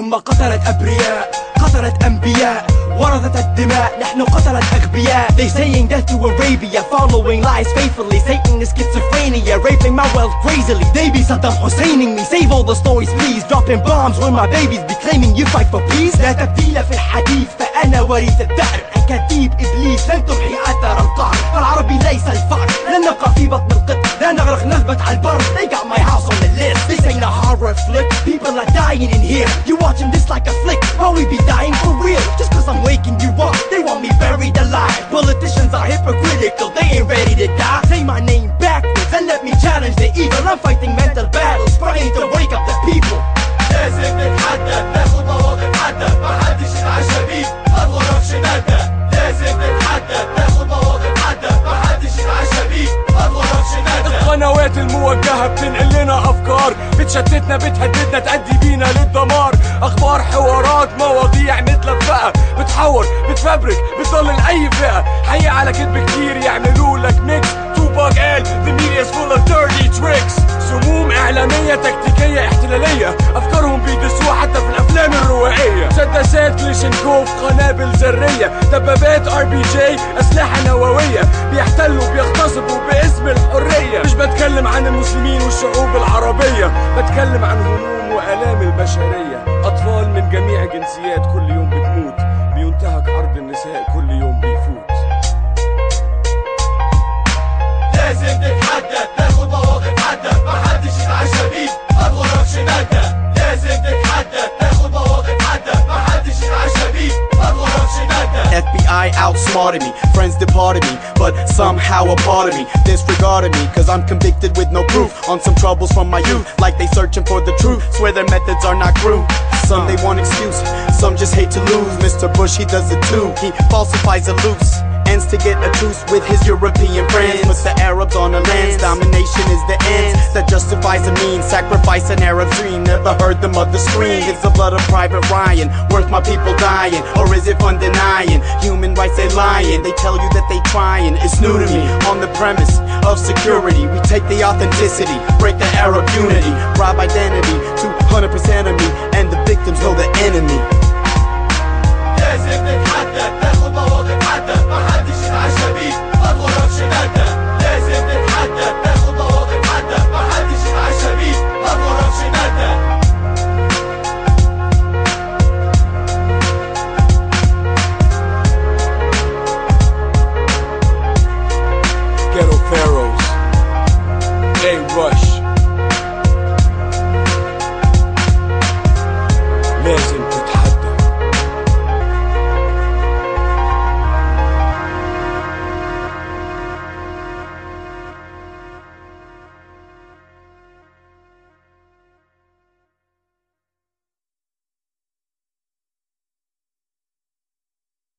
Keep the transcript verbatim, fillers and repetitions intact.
ثم قتلت أبرياء، قتلت أنبياء، ورثت الدماء، نحن قتلت أغبياء. They saying death to Arabia, following lies faithfully. Satan is schizophrenia, raping my wealth crazily. They be Saddam Husseining me, save all the stories please. Dropping bombs when my babies be claiming you fight for peace. لا تبديل في الحديث فأنا وريث الدهر، كتيب إبليس لن تمحي أثر القهر. فالعربي ليس الفقر، لن نبقى في بطن القط، لا نغرق نثبت على البر. They got my house on the list. This ain't a horror flick, people are dying in here. You watching this like a flick, while we be dying for real. Just cause I'm waking you up, they want me buried alive. Politicians are hypocritical, they ain't ready to die. Say my name backwards and let me challenge the evil. I'm fighting mental battles, trying to wake up the people. لازم نتحدى، ناخد مواقف حادة، محدش يتعشى بيه، مضغركش ندى. لازم نتحدى، ناخد مواقف حادة، محدش يتعشى بيه، مضغركش ندى. القنوات الموجهة بتنقل لنا أفكار، بتشتتنا بتهددنا تأدي بينا للدمار. أخبار، حوارات، مواضيع متلفقة، بتحور بتفبرك بتضلل أي فئة. حقيقة على كذب كتير يعملوا لك ميكس. توباك قال the media is full of dirty tricks. سموم إعلامية تكتيكية احتلالية، أفكارهم بيدسوها حتى في الأفلام الروائية. مسدسات كليشنكوف، قنابل ذرية، دبابات ار بي جي، أسلحة نووية. بيحتلوا بيغتصبوا باسم الحرية. مش بتكلم عن المسلمين والشعوب العربية، بتكلم عن هموم وآلام البشرية. أطفال من جميع الجنسيات كل يوم بتموت، بينتهك عرض النساء كل يوم بيفوت. لازم نتحدى، ناخد مواقف حادة، محدش يتعشى بيه، مضغركش ندى. لازم نتحدى، ناخد مواقف حادة، محدش يتعشى بيه، مضغركش ندى. F B I outsmarted me, friends departed me, but somehow a part of me disregarded me. Cause I'm convicted with no proof on some troubles from my youth. Like they searching for the truth, swear their methods are not true. Some they want excuse, some just hate to lose. Mister Bush, he does it too, he falsifies a loose ends to get a truce with his European friends. Puts the Arabs on the lands, domination is the ends that justifies a means. Sacrifice an Arab dream, never heard the mother scream. Is the blood of Private Ryan worth my people dying? Or is it fun denying? Human rights they lying, they tell you that they trying. It's new to me, on the premise of security. We take the authenticity, break the Arab unity, rob identity, two hundred percent of me, and the victims know the enemy. لازم نتحدى، ناخد مواقف حادة، محدش يتعشى بيه، مضغركش ندى.